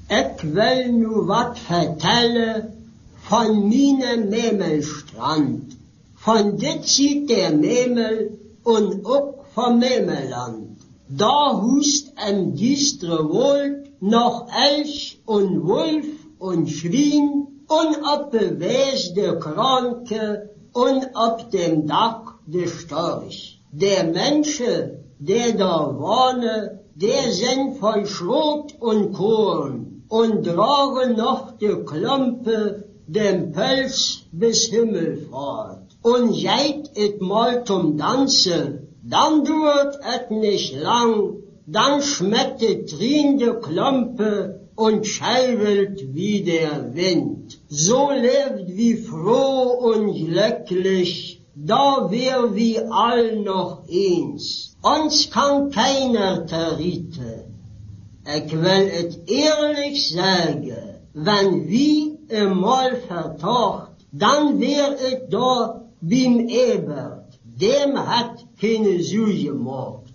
Ich will nu wat vertellen von meinem Memelstrand, von der Zeit der Memel und auch vom Memelland. Da hust im düstere Wald noch Elch und Wolf und Schwein und ob Bewes der Kranke und ob dem Dach der Storch. Der Menschen, der da wohnen, der sind voll Schrot und Korn und tragen noch die Klumpe dem Pelz bis Himmelfahrt. Und seit et mal zum Tanzen, dann dauert et nicht lang, dann schmeckt et drin die Klumpe und schäbelt wie der Wind. So lebt wie froh und glücklich, da wär wie all noch eins. Uns kann keiner territe. Ich will et ehrlich sagen, wenn wie einmal vertocht, dann wär et da beim Ebert, dem hat keine Süße gemacht.